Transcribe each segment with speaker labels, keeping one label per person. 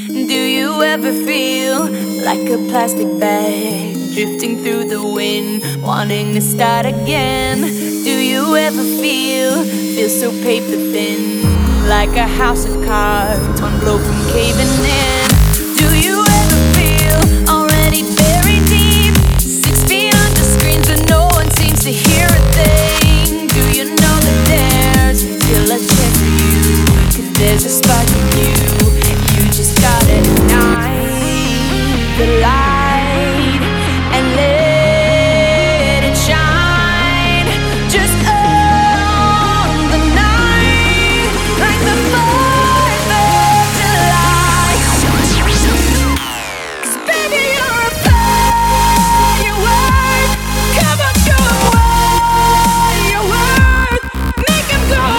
Speaker 1: Do you ever feel like a plastic bag drifting through the wind, wanting to start again? Do you ever feel so paper thin, like a house of cards, one blow from caving in? Do you ever feel already buried deep, 6 feet under screens but no one seems to hear a thing? Do you know that there's still a chance for you? 'Cause there's a spark in you. You just gotta ignite the light and let it shine. Just on the night, like the 4th of July. 'Cause baby, you're a firework. Come on, show 'em what you're worth. Make 'em go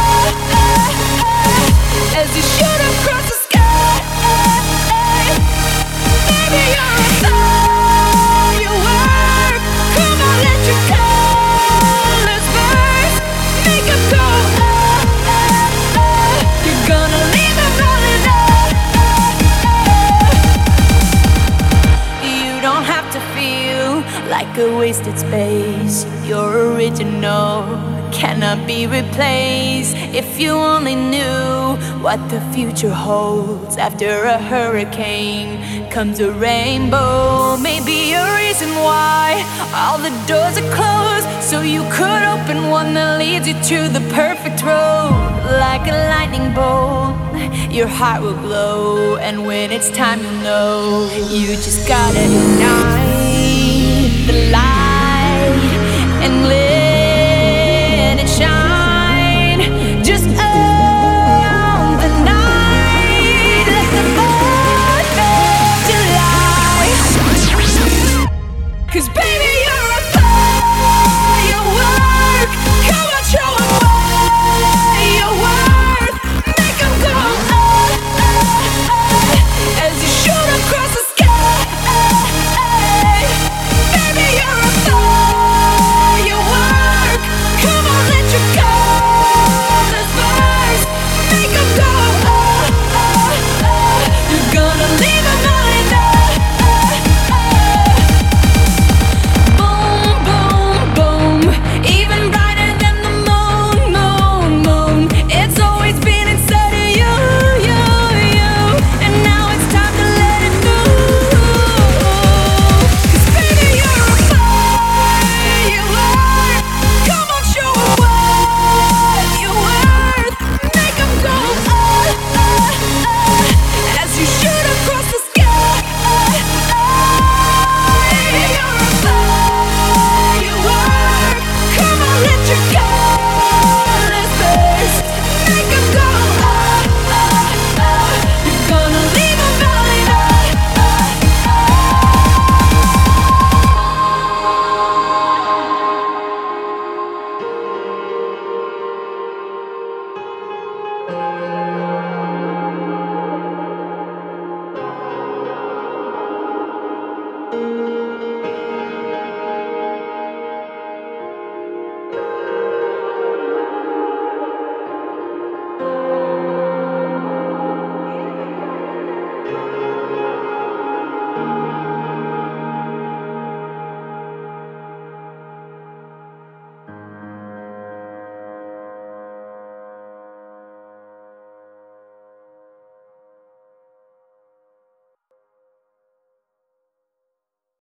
Speaker 1: as you shoot across the sky. Baby, you're a firework. Come on, let your colors burst. Make 'em go You're gonna leave 'em rolling up. You don't have to feel like a wasted space. You're original, cannot be replaced. If you only knew what the future holds. After a hurricane comes a rainbow. Maybe a reason why all the doors are closed, so you could open one that leads you to the perfect road. Like a lightning bolt, your heart will glow, and when it's time, you'll know. You just gotta ignite the light